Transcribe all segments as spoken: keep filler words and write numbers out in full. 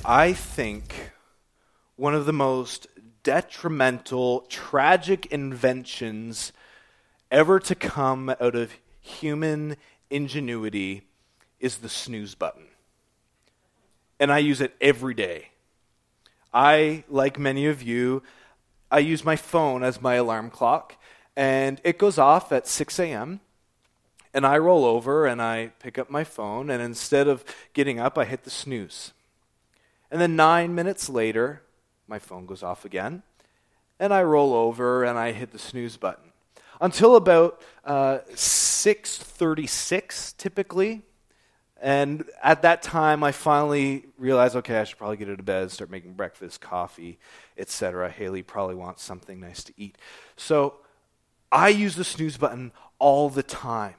I think one of the most detrimental, tragic inventions ever to come out of human ingenuity is the snooze button. And I use it every day. I, like many of you, I use my phone as my alarm clock, and it goes off at six a.m., and I roll over and I pick up my phone, and instead of getting up, I hit the snooze. And then nine minutes later, my phone goes off again, and I roll over and I hit the snooze button. Until about uh, six thirty-six, typically. And at that time, I finally realized, okay, I should probably get out of bed, start making breakfast, coffee, et cetera. Haley probably wants something nice to eat. So I use the snooze button all the time.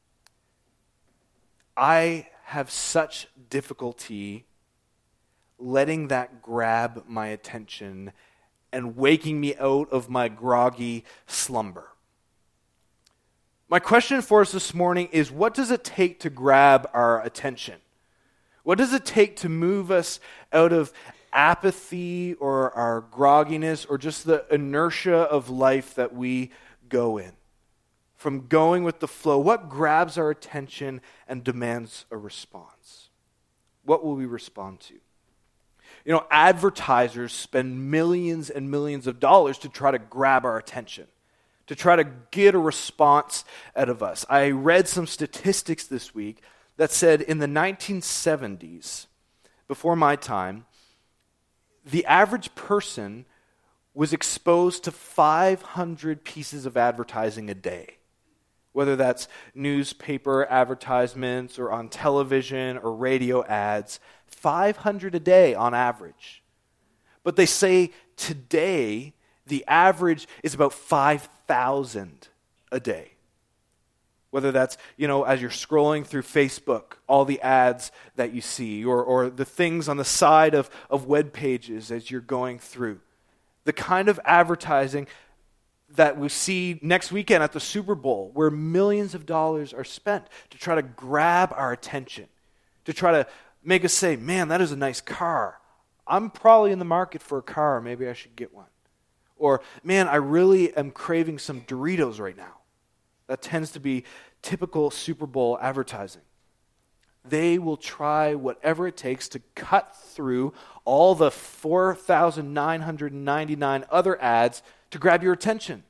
I have such difficulty letting that grab my attention and waking me out of my groggy slumber. My question for us this morning is, what does it take to grab our attention? What does it take to move us out of apathy or our grogginess or just the inertia of life that we go in? From going with the flow, what grabs our attention and demands a response? What will we respond to? You know, advertisers spend millions and millions of dollars to try to grab our attention, to try to get a response out of us. I read some statistics this week that said in the nineteen seventies, before my time, the average person was exposed to five hundred pieces of advertising a day. Whether that's newspaper advertisements or on television or radio ads, five hundred a day on average. But they say today, the average is about five thousand a day. Whether that's, you know, as you're scrolling through Facebook, all the ads that you see, or, or the things on the side of, of web pages as you're going through. The kind of advertising that we see next weekend at the Super Bowl, where millions of dollars are spent to try to grab our attention, to try to make us say, man, that is a nice car. I'm probably in the market for a car. Maybe I should get one. Or, man, I really am craving some Doritos right now. That tends to be typical Super Bowl advertising. They will try whatever it takes to cut through all the four thousand nine hundred ninety-nine other ads to grab your attention.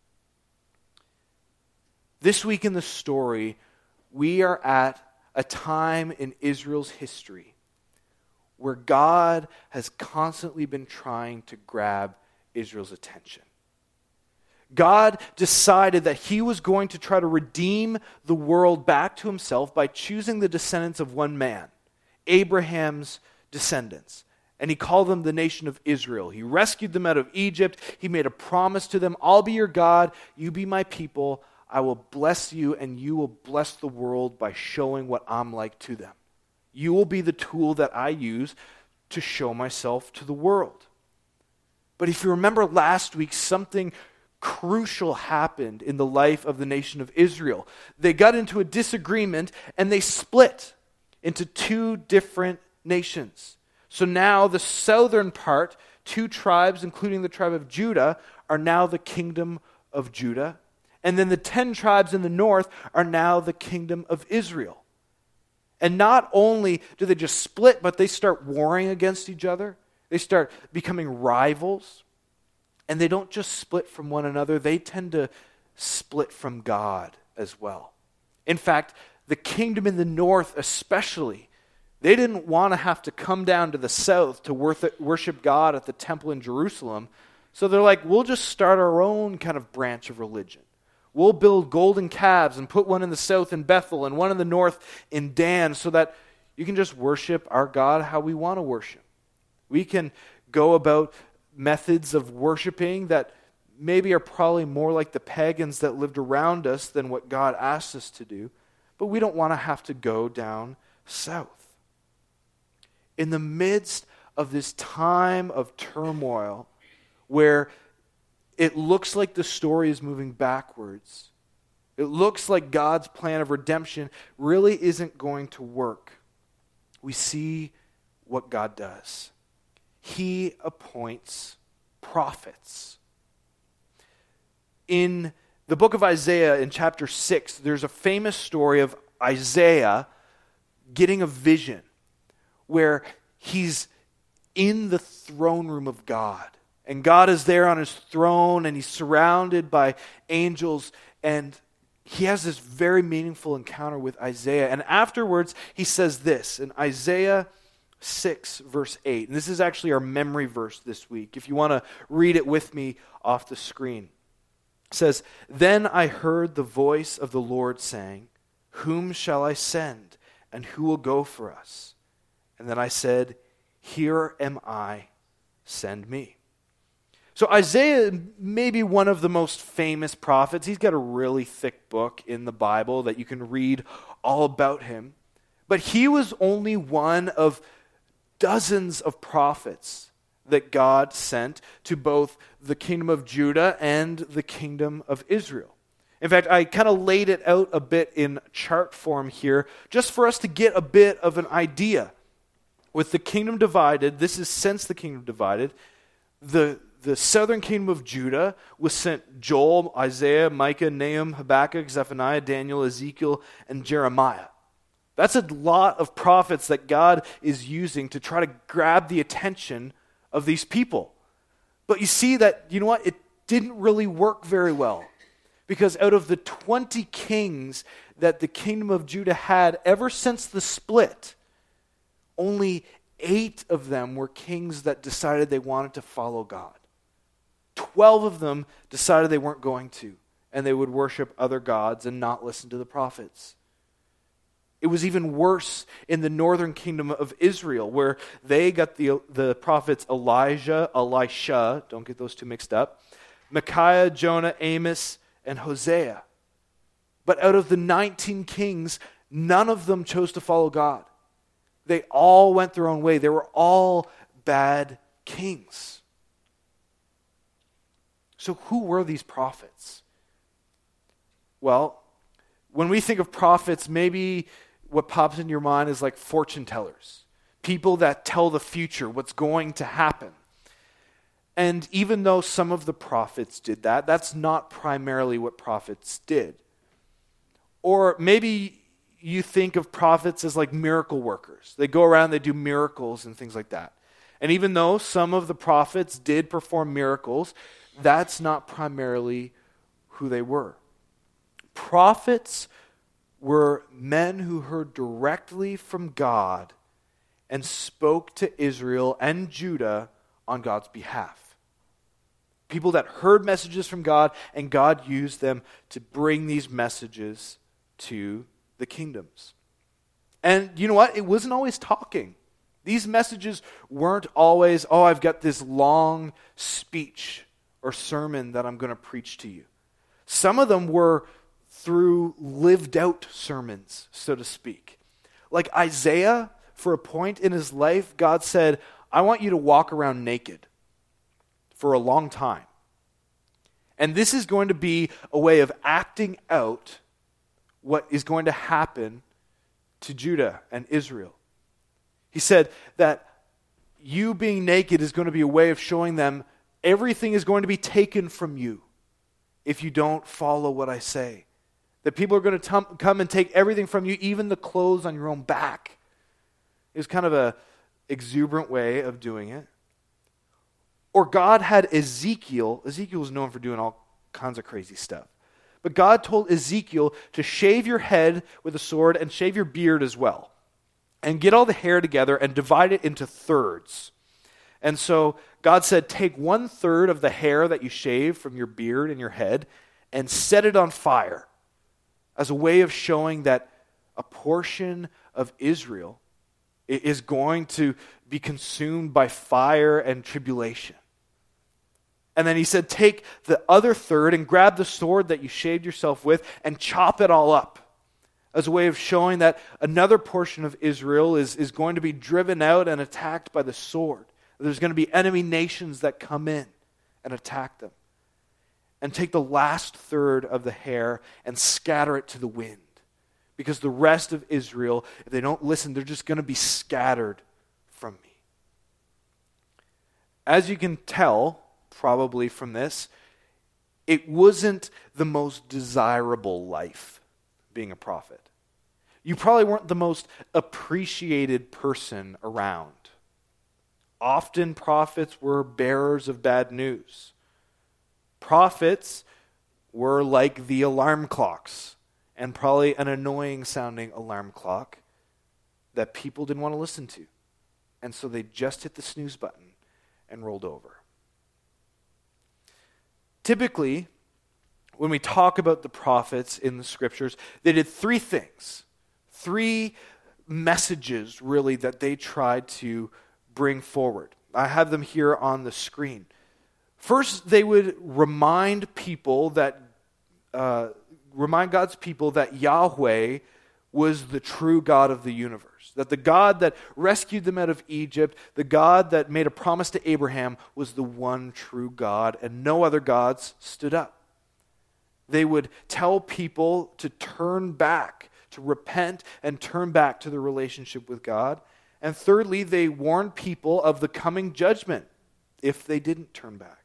This week in the story, we are at a time in Israel's history where God has constantly been trying to grab Israel's attention. God decided that he was going to try to redeem the world back to himself by choosing the descendants of one man, Abraham's descendants. And he called them the nation of Israel. He rescued them out of Egypt. He made a promise to them, I'll be your God, you be my people. I will bless you, and you will bless the world by showing what I'm like to them. You will be the tool that I use to show myself to the world. But if you remember last week, something crucial happened in the life of the nation of Israel. They got into a disagreement, and they split into two different nations. So now the southern part, two tribes, including the tribe of Judah, are now the kingdom of Judah. And then the ten tribes in the north are now the kingdom of Israel. And not only do they just split, but they start warring against each other. They start becoming rivals. And they don't just split from one another, they tend to split from God as well. In fact, the kingdom in the north especially, they didn't want to have to come down to the south to worship God at the temple in Jerusalem. So they're like, we'll just start our own kind of branch of religion. We'll build golden calves and put one in the south in Bethel and one in the north in Dan so that you can just worship our God how we want to worship. We can go about methods of worshiping that maybe are probably more like the pagans that lived around us than what God asked us to do, but we don't want to have to go down south. In the midst of this time of turmoil where it looks like the story is moving backwards, it looks like God's plan of redemption really isn't going to work, we see what God does. he appoints prophets. In the book of Isaiah, in chapter six, there's a famous story of Isaiah getting a vision where he's in the throne room of God. And God is there on his throne, and he's surrounded by angels, and he has this very meaningful encounter with Isaiah. And afterwards, he says this in Isaiah six, verse eight. And this is actually our memory verse this week. If you want to read it with me off the screen. It says, "Then I heard the voice of the Lord saying, 'Whom shall I send, and who will go for us?' And then I said, 'Here am I, send me.'" So Isaiah may be one of the most famous prophets. He's got a really thick book in the Bible that you can read all about him. But he was only one of dozens of prophets that God sent to both the kingdom of Judah and the kingdom of Israel. In fact, I kind of laid it out a bit in chart form here, just for us to get a bit of an idea. With the kingdom divided, this is since the kingdom divided, the, the southern kingdom of Judah was sent Joel, Isaiah, Micah, Nahum, Habakkuk, Zephaniah, Daniel, Ezekiel, and Jeremiah. That's a lot of prophets that God is using to try to grab the attention of these people. But you see that, you know what, it didn't really work very well. Because out of the twenty kings that the kingdom of Judah had ever since the split, only eight of them were kings that decided they wanted to follow God. Twelve of them decided they weren't going to, and they would worship other gods and not listen to the prophets. It was even worse in the northern kingdom of Israel, where they got the, the prophets Elijah, Elisha, don't get those two mixed up, Micaiah, Jonah, Amos, and Hosea. But out of the nineteen kings, none of them chose to follow God. They all went their own way. They were all bad kings. So who were these prophets? Well, when we think of prophets, maybe what pops in your mind is like fortune tellers. People that tell the future, what's going to happen. And even though some of the prophets did that, that's not primarily what prophets did. Or maybe you think of prophets as like miracle workers. They go around, they do miracles and things like that. And even though some of the prophets did perform miracles, that's not primarily who they were. Prophets were men who heard directly from God and spoke to Israel and Judah on God's behalf. People that heard messages from God, and God used them to bring these messages to the kingdoms. And you know what? It wasn't always talking. These messages weren't always, oh, I've got this long speech or sermon that I'm going to preach to you. Some of them were through lived out sermons, so to speak. Like Isaiah, for a point in his life, God said, I want you to walk around naked for a long time. And this is going to be a way of acting out what is going to happen to Judah and Israel. He said that you being naked is going to be a way of showing them everything is going to be taken from you if you don't follow what I say. That people are going to tum- come and take everything from you, even the clothes on your own back. It was kind of a exuberant way of doing it. Or God had Ezekiel. Ezekiel was known for doing all kinds of crazy stuff. But God told Ezekiel to shave your head with a sword and shave your beard as well. And get all the hair together and divide it into thirds. And so God said, take one third of the hair that you shave from your beard and your head and set it on fire as a way of showing that a portion of Israel is going to be consumed by fire and tribulation. And then he said, take the other third and grab the sword that you shaved yourself with and chop it all up as a way of showing that another portion of Israel is, is going to be driven out and attacked by the sword. There's going to be enemy nations that come in and attack them. And take the last third of the hair and scatter it to the wind. Because the rest of Israel, if they don't listen, they're just going to be scattered from me. as you can tell, probably from this, it wasn't the most desirable life, being a prophet. You probably weren't the most appreciated person around. Often prophets were bearers of bad news. Prophets were like the alarm clocks, and probably an annoying sounding alarm clock that people didn't want to listen to. And so they just hit the snooze button and rolled over. Typically, when we talk about the prophets in the scriptures, they did three things. Three messages, really, that they tried to bring forward. I have them here on the screen. First, they would remind people that, uh, remind God's people that Yahweh was the true God of the universe. That the God that rescued them out of Egypt, the God that made a promise to Abraham, was the one true God, and no other gods stood up. They would tell people to turn back, to repent and turn back to the relationship with God. And thirdly, they warned people of the coming judgment if they didn't turn back.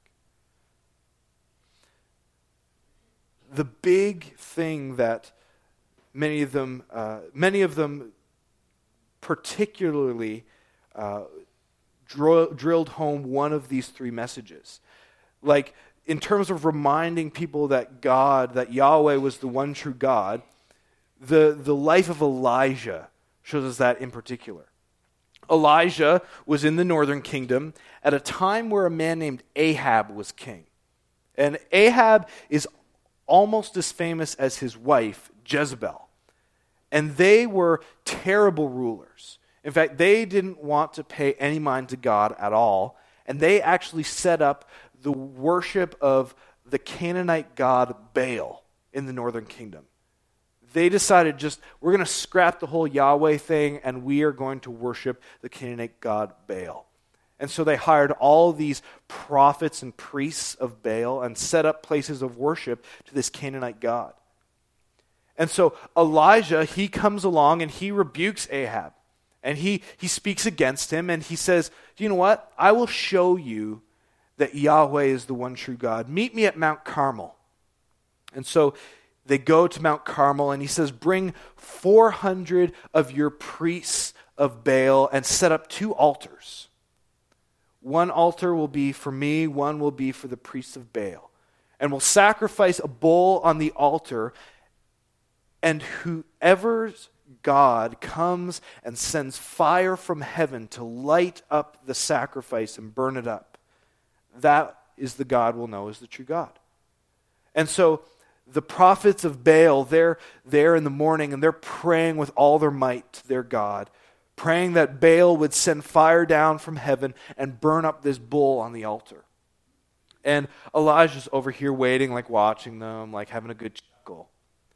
The big thing that many of them, uh, many of them particularly uh, dro- drilled home one of these three messages. Like, in terms of reminding people that God, that Yahweh was the one true God, the, the life of Elijah shows us that in particular. Elijah was in the northern kingdom at a time where a man named Ahab was king. And Ahab is almost as famous as his wife, Jezebel. And they were terrible rulers. In fact, they didn't want to pay any mind to God at all. And they actually set up the worship of the Canaanite god Baal in the northern kingdom. They decided just, we're going to scrap the whole Yahweh thing and we are going to worship the Canaanite god Baal. And so they hired all these prophets and priests of Baal and set up places of worship to this Canaanite god. And so Elijah, he comes along and he rebukes Ahab. And he, he speaks against him and he says, do you know what? I will show you that Yahweh is the one true God. Meet me at Mount Carmel. And so they go to Mount Carmel and he says, bring four hundred of your priests of Baal and set up two altars. One altar will be for me, one will be for the priests of Baal. And we'll sacrifice a bull on the altar, and whoever's God comes and sends fire from heaven to light up the sacrifice and burn it up, that is the God we'll know as the true God. And so the prophets of Baal, they're there in the morning and they're praying with all their might to their God, praying that Baal would send fire down from heaven and burn up this bull on the altar. And Elijah's over here waiting, like watching them, like having a good chuckle.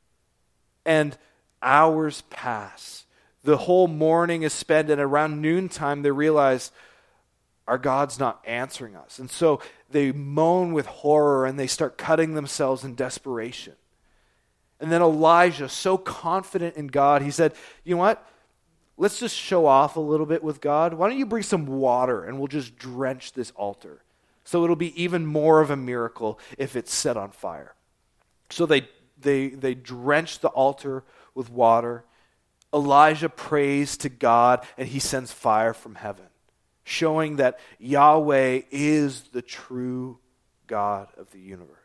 And hours pass. The whole morning is spent, and around noontime they realize our God's not answering us. And so they moan with horror and they start cutting themselves in desperation. And then Elijah, so confident in God, he said, you know what? Let's just show off a little bit with God. Why don't you bring some water and we'll just drench this altar? So it'll be even more of a miracle if it's set on fire. So they they they drench the altar with water. Elijah prays to God and he sends fire from heaven, showing that Yahweh is the true God of the universe.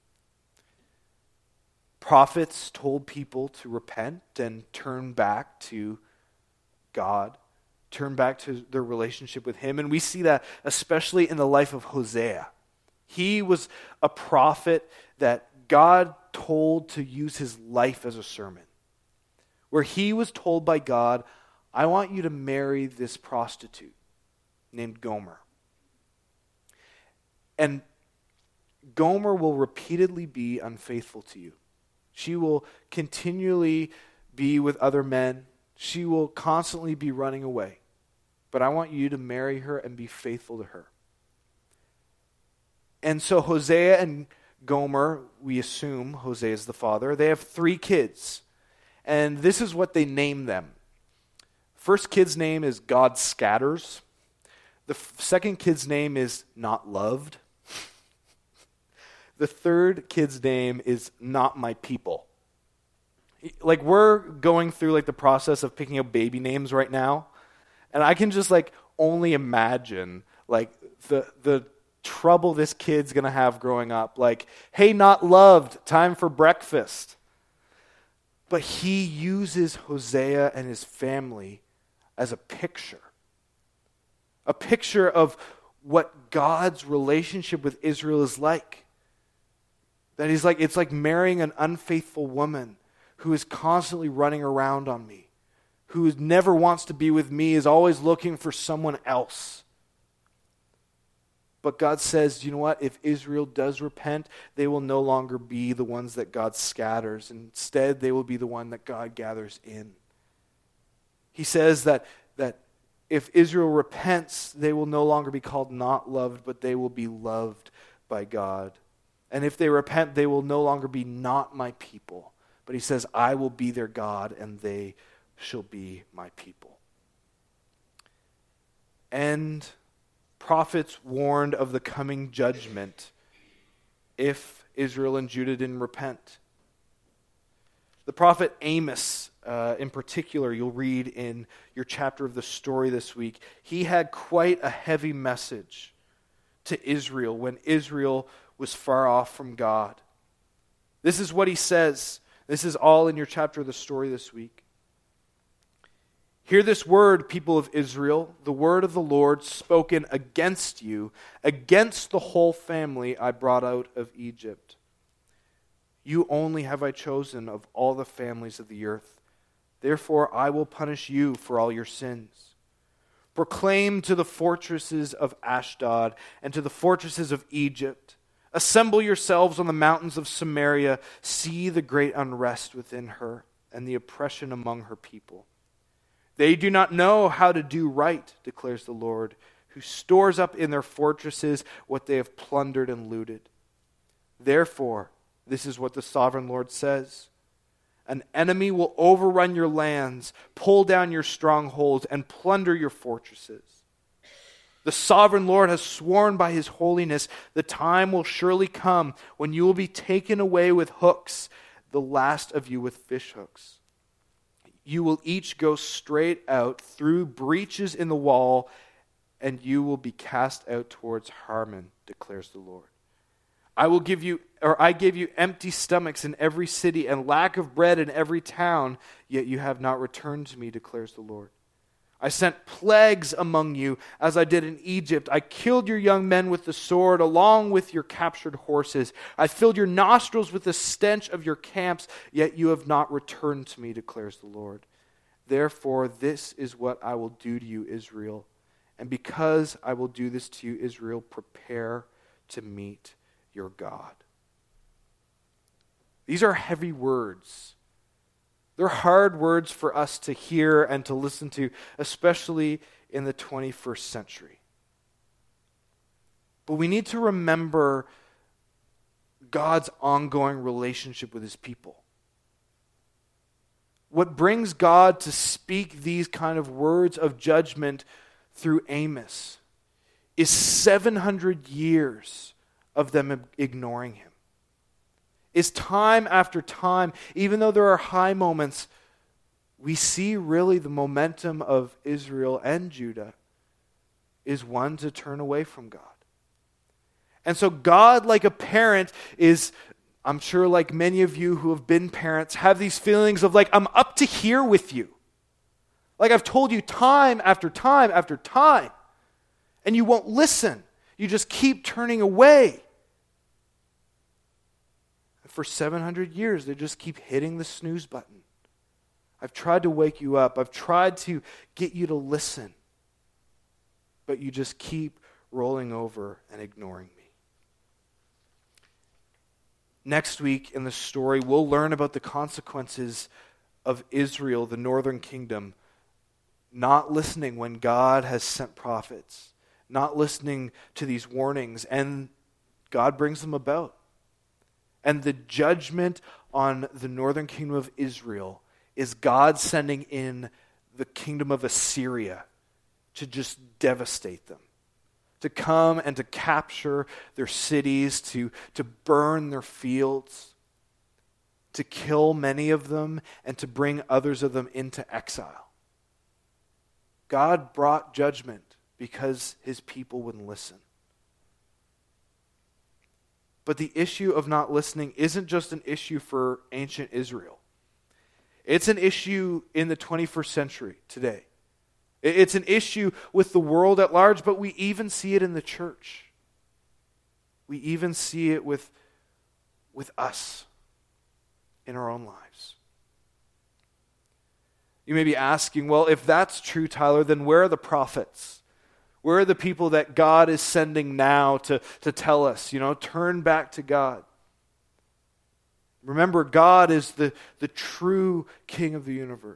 Prophets told people to repent and turn back to God, turn back to their relationship with him. And we see that especially in the life of Hosea. He was a prophet that God told to use his life as a sermon, where he was told by God, I want you to marry this prostitute named Gomer. And Gomer will repeatedly be unfaithful to you. She will continually be with other men. She will constantly be running away. But I want you to marry her and be faithful to her. And so Hosea and Gomer, we assume Hosea is the father, they have three kids. And this is what they name them. First kid's name is God Scatters. The f- second kid's name is Not Loved. The third kid's name is Not My People. Like, we're going through like the process of picking up baby names right now, and I can just like only imagine like the the trouble this kid's gonna have growing up. Like, hey, Not Loved, time for breakfast. But he uses Hosea and his family as a picture. A picture of what God's relationship with Israel is like. That he's like, it's like marrying an unfaithful woman who is constantly running around on me, who never wants to be with me, is always looking for someone else. But God says, you know what? If Israel does repent, they will no longer be the ones that God scatters. Instead, they will be the one that God gathers in. He says that, that if Israel repents, they will no longer be called not loved, but they will be loved by God. And if they repent, they will no longer be not my people. But he says, I will be their God, and they shall be my people. And prophets warned of the coming judgment if Israel and Judah didn't repent. The prophet Amos, uh, in particular, you'll read in your chapter of the story this week, he had quite a heavy message to Israel when Israel was far off from God. This is what he says. This is all in your chapter of the story this week. Hear this word, people of Israel, the word of the Lord spoken against you, against the whole family I brought out of Egypt. You only have I chosen of all the families of the earth. Therefore I will punish you for all your sins. Proclaim to the fortresses of Ashdod and to the fortresses of Egypt, assemble yourselves on the mountains of Samaria. See the great unrest within her and the oppression among her people. They do not know how to do right, declares the Lord, who stores up in their fortresses what they have plundered and looted. Therefore, this is what the sovereign Lord says. An enemy will overrun your lands, pull down your strongholds, and plunder your fortresses. The sovereign Lord has sworn by his holiness, the time will surely come when you will be taken away with hooks, the last of you with fish hooks. You will each go straight out through breaches in the wall, and you will be cast out towards Harmon, declares the Lord. I will give you, or I gave you empty stomachs in every city and lack of bread in every town, yet you have not returned to me, declares the Lord. I sent plagues among you, as I did in Egypt. I killed your young men with the sword, along with your captured horses. I filled your nostrils with the stench of your camps, yet you have not returned to me, declares the Lord. Therefore, this is what I will do to you, Israel. And because I will do this to you, Israel, prepare to meet your God. These are heavy words. They're hard words for us to hear and to listen to, especially in the twenty-first century. But we need to remember God's ongoing relationship with his people. What brings God to speak these kind of words of judgment through Amos is seven hundred years of them ignoring him. Is time after time, even though there are high moments, we see really the momentum of Israel and Judah is one to turn away from God. And so God, like a parent, is, I'm sure like many of you who have been parents, have these feelings of like, I'm up to here with you. Like I've told you time after time after time, and you won't listen. You just keep turning away. For seven hundred years, they just keep hitting the snooze button. I've tried to wake you up. I've tried to get you to listen. But you just keep rolling over and ignoring me. Next week in the story, we'll learn about the consequences of Israel, the northern kingdom, not listening when God has sent prophets, not listening to these warnings, and God brings them about. And the judgment on the northern kingdom of Israel is God sending in the kingdom of Assyria to just devastate them. to come and to capture their cities, to, to burn their fields, to kill many of them, and to bring others of them into exile. God brought judgment because his people wouldn't listen. But the issue of not listening isn't just an issue for ancient Israel. It's an issue in the twenty-first century today. It's an issue with the world at large, but we even see it in the church. We even see it with, with us in our own lives. You may be asking, well, if that's true, Tyler, then where are the prophets? Where are the people that God is sending now to, to tell us, you know, turn back to God? Remember, God is the, the true King of the universe.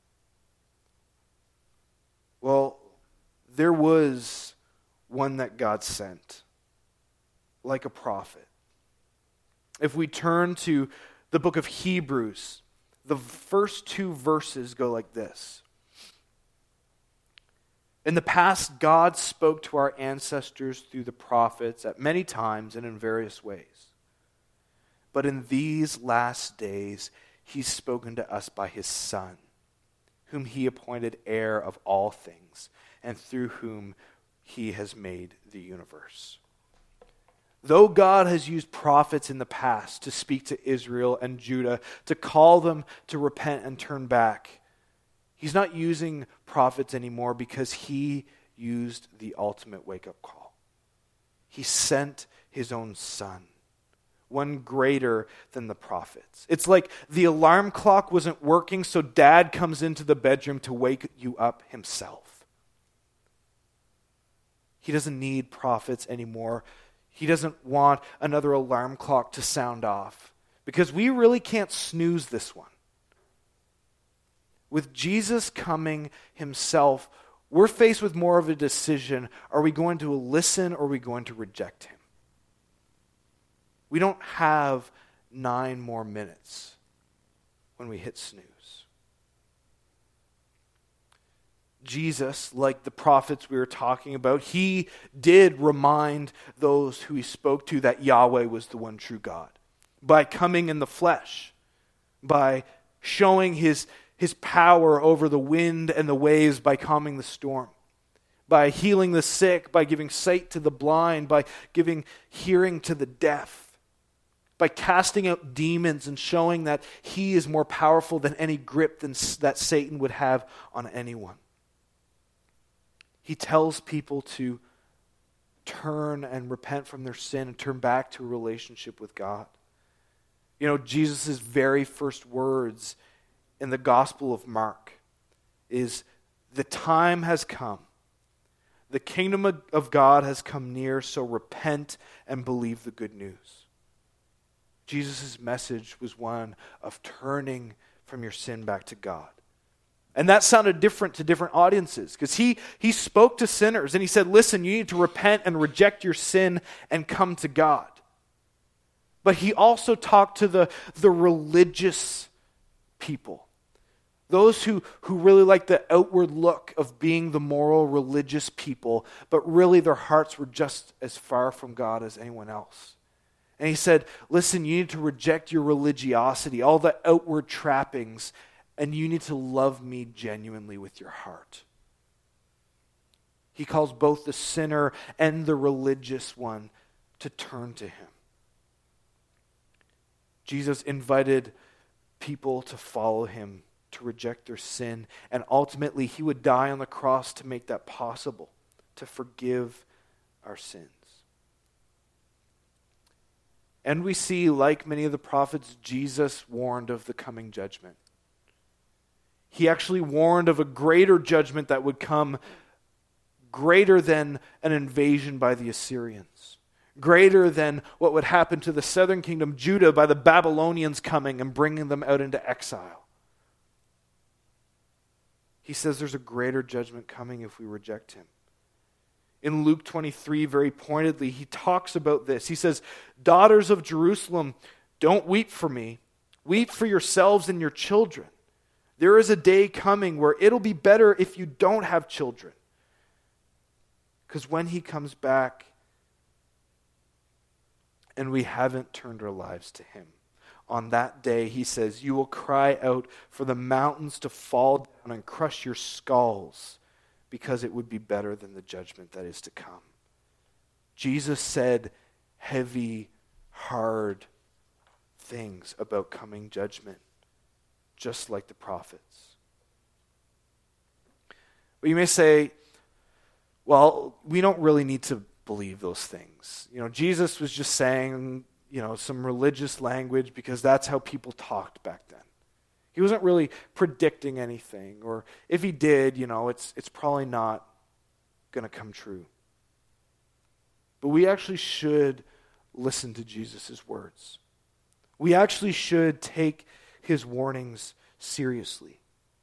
Well, there was one that God sent, like a prophet. If we turn to the book of Hebrews, the first two verses go like this. In the past, God spoke to our ancestors through the prophets at many times and in various ways. But in these last days, he's spoken to us by his Son, whom he appointed heir of all things, and through whom he has made the universe. Though God has used prophets in the past to speak to Israel and Judah, to call them to repent and turn back, he's not using prophets anymore because he used the ultimate wake-up call. He sent his own Son, one greater than the prophets. It's like the alarm clock wasn't working, so dad comes into the bedroom to wake you up himself. He doesn't need prophets anymore. He doesn't want another alarm clock to sound off, because we really can't snooze this one. With Jesus coming himself, we're faced with more of a decision. Are we going to listen or are we going to reject him? We don't have nine more minutes when we hit snooze. Jesus, like the prophets we were talking about, he did remind those who he spoke to that Yahweh was the one true God by coming in the flesh, by showing his, his power over the wind and the waves, by calming the storm, by healing the sick, by giving sight to the blind, by giving hearing to the deaf, by casting out demons and showing that he is more powerful than any grip than, that Satan would have on anyone. He tells people to turn and repent from their sin and turn back to a relationship with God. You know, Jesus' very first words in the Gospel of Mark is, "The time has come. The kingdom of God has come near, so repent and believe the good news." Jesus' message was one of turning from your sin back to God. And that sounded different to different audiences, because he, he spoke to sinners and he said, listen, you need to repent and reject your sin and come to God. But he also talked to the, the religious people, those who, who really like the outward look of being the moral religious people, but really their hearts were just as far from God as anyone else. And he said, listen, you need to reject your religiosity, all the outward trappings, and you need to love me genuinely with your heart. He calls both the sinner and the religious one to turn to him. Jesus invited people to follow him, to reject their sin, and ultimately he would die on the cross to make that possible, to forgive our sins. And we see, like many of the prophets, Jesus warned of the coming judgment. He actually warned of a greater judgment that would come, greater than an invasion by the Assyrians, greater than what would happen to the southern kingdom, Judah, by the Babylonians coming and bringing them out into exile. He says there's a greater judgment coming if we reject him. In Luke twenty-three, very pointedly, he talks about this. He says, daughters of Jerusalem, don't weep for me. Weep for yourselves and your children. There is a day coming where it'll be better if you don't have children. Because when he comes back and we haven't turned our lives to him, on that day, he says, you will cry out for the mountains to fall down and crush your skulls, because it would be better than the judgment that is to come. Jesus said heavy, hard things about coming judgment, just like the prophets. But you may say, well, we don't really need to believe those things. You know, Jesus was just saying, you know, some religious language because that's how people talked back then. He wasn't really predicting anything, or if he did, you know, it's it's probably not going to come true. But we actually should listen to Jesus' words. We actually should take his warnings seriously.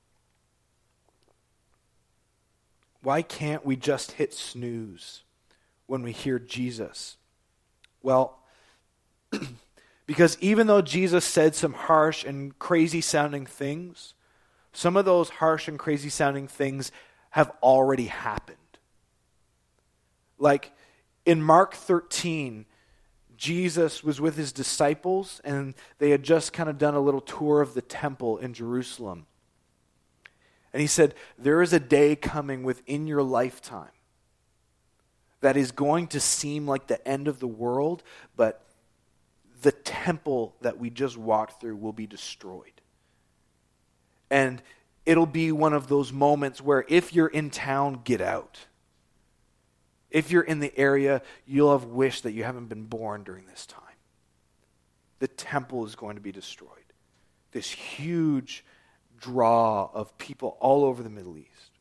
Why can't we just hit snooze when we hear Jesus? Well, because even though Jesus said some harsh and crazy sounding things, some of those harsh and crazy sounding things have already happened. Like in Mark thirteen, Jesus was with his disciples and they had just kind of done a little tour of the temple in Jerusalem. And he said, there is a day coming within your lifetime that is going to seem like the end of the world, but the temple that we just walked through will be destroyed. And it'll be one of those moments where if you're in town, get out. If you're in the area, you'll have wished that you haven't been born during this time. The temple is going to be destroyed. This huge draw of people all over the Middle East.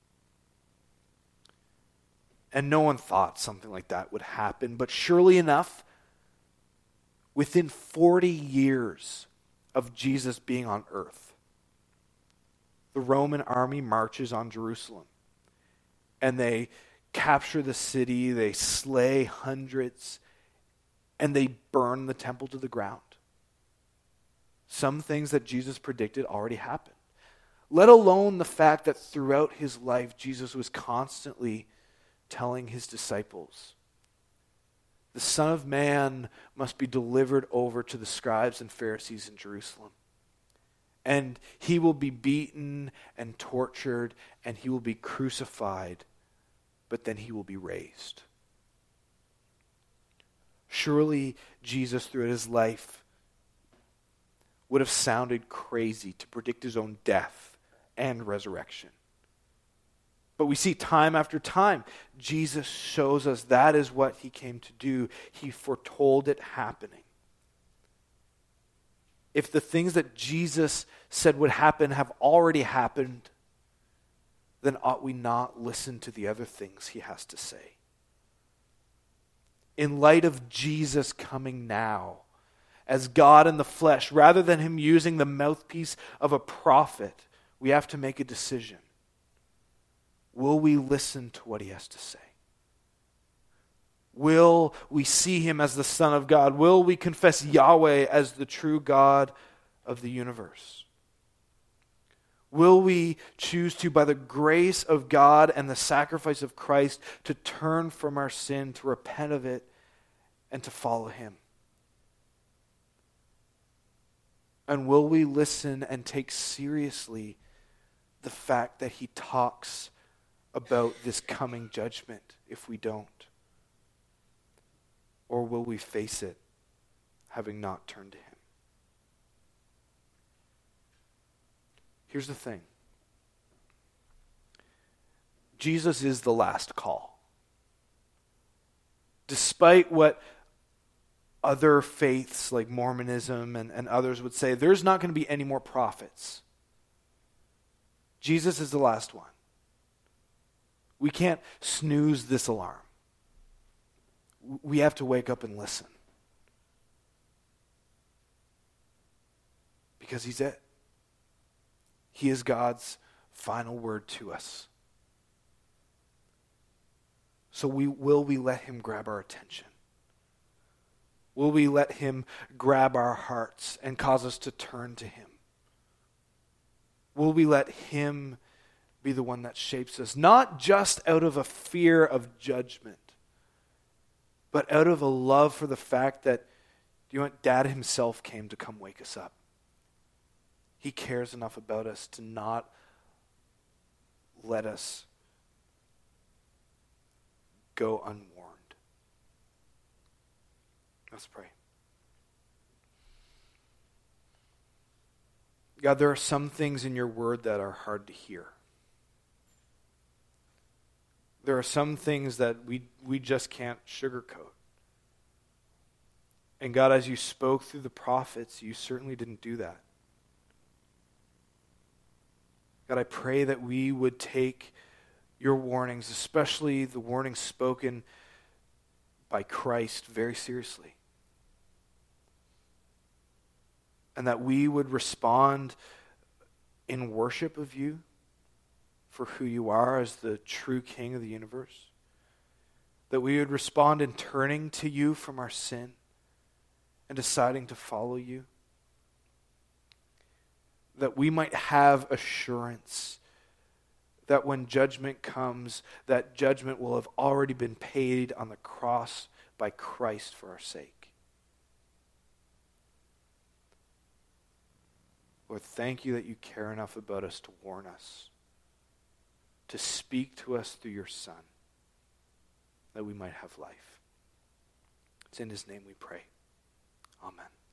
And no one thought something like that would happen, but surely enough, within forty years of Jesus being on earth, the Roman army marches on Jerusalem. And they capture the city, they slay hundreds, and they burn the temple to the ground. Some things that Jesus predicted already happened. Let alone the fact that throughout his life, Jesus was constantly telling his disciples, the Son of Man must be delivered over to the scribes and Pharisees in Jerusalem. And he will be beaten and tortured, and he will be crucified, but then he will be raised. Surely Jesus, throughout his life, would have sounded crazy to predict his own death and resurrection. But we see time after time, Jesus shows us that is what he came to do. He foretold it happening. If the things that Jesus said would happen have already happened, then ought we not listen to the other things he has to say? In light of Jesus coming now as God in the flesh, rather than him using the mouthpiece of a prophet, we have to make a decision. Will we listen to what he has to say? Will we see him as the Son of God? Will we confess Yahweh as the true God of the universe? Will we choose to, by the grace of God and the sacrifice of Christ, to turn from our sin, to repent of it, and to follow him? And will we listen and take seriously the fact that he talks about this coming judgment if we don't? Or will we face it having not turned to him? Here's the thing. Jesus is the last call. Despite what other faiths like Mormonism and, and others would say, there's not going to be any more prophets. Jesus is the last one. We can't snooze this alarm. We have to wake up and listen. Because he's it. He is God's final word to us. So we will we let him grab our attention? Will we let him grab our hearts and cause us to turn to him? Will we let him be the one that shapes us, not just out of a fear of judgment, but out of a love for the fact that, do you know what, Dad himself came to come wake us up. He cares enough about us to not let us go unwarned. Let's pray. God, there are some things in your word that are hard to hear. There are some things that we, we just can't sugarcoat. And God, as you spoke through the prophets, you certainly didn't do that. God, I pray that we would take your warnings, especially the warnings spoken by Christ, very seriously. And that we would respond in worship of you for who you are as the true King of the universe. That we would respond in turning to you from our sin and deciding to follow you. That we might have assurance that when judgment comes, that judgment will have already been paid on the cross by Christ for our sake. Lord, thank you that you care enough about us to warn us, to speak to us through your Son, that we might have life. It's in his name we pray. Amen.